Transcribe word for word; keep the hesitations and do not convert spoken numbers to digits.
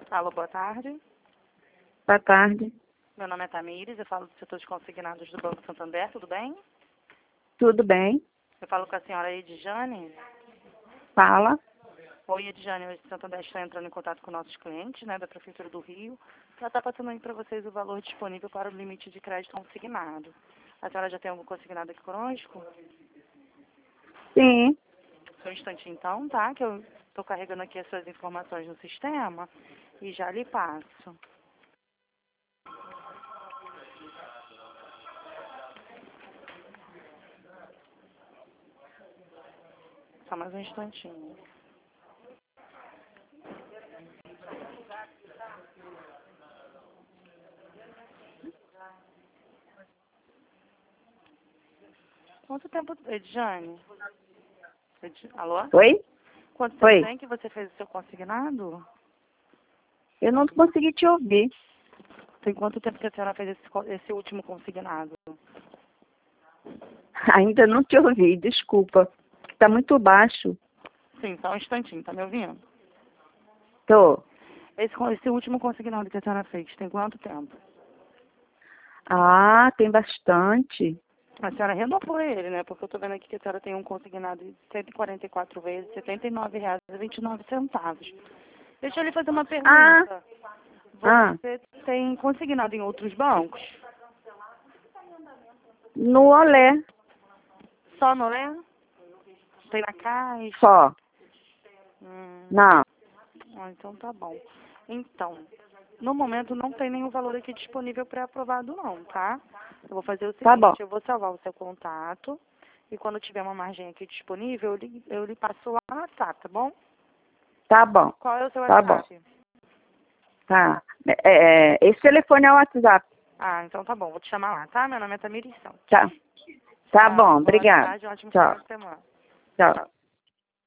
Alô, boa tarde. Boa tarde. Meu nome é Tamires, eu falo do setor de consignados do Banco Santander, tudo bem? Tudo bem? Eu falo com a senhora Edjane. Fala. Oi, Edjane, o Santander está entrando em contato com nossos clientes, né, da Prefeitura do Rio, para estar passando aí para vocês o valor disponível para o limite de crédito consignado. A senhora já tem algum consignado aqui conosco? Sim. Só um instantinho então, tá? Que eu estou carregando aqui as suas informações no sistema e já lhe passo. Só mais um instantinho. Quanto tempo, Edjane? Ed... Alô? Oi? Quanto tempo Oi. tem que você fez o seu consignado? Eu não consegui te ouvir. Tem quanto tempo que a senhora fez esse, co- esse último consignado? Ainda não te ouvi, desculpa. Está muito baixo. Sim, só um instantinho, tá me ouvindo? Tô. Esse, co- esse último consignado que a senhora fez, tem quanto tempo? Ah, tem bastante. A senhora renovou ele, né? Porque eu tô vendo aqui que a senhora tem um consignado de cento e quarenta e quatro vezes, setenta e nove reais e vinte e nove centavos. Deixa eu lhe fazer uma Ah, pergunta. ah, Você tem consignado em outros bancos? no Olé, Só no Lé? Tem na Caixa? só. Hum, Não. ah, então tá bom. Então, no momento não tem nenhum valor aqui disponível pré-aprovado não, tá? Eu vou fazer o Tá bom. seguinte, eu vou salvar o seu contato e quando tiver uma margem aqui disponível, eu lhe, eu lhe passo lá no WhatsApp, tá bom? Tá bom. Qual é o seu Tá bom. WhatsApp? Tá. É, é, esse telefone é o WhatsApp. Ah, então tá bom, vou te chamar lá, tá? Meu nome é Tamirição. Tá. Tá Tchau, bom, boa obrigada. tarde, um ótimo final Tchau. de semana. Tchau.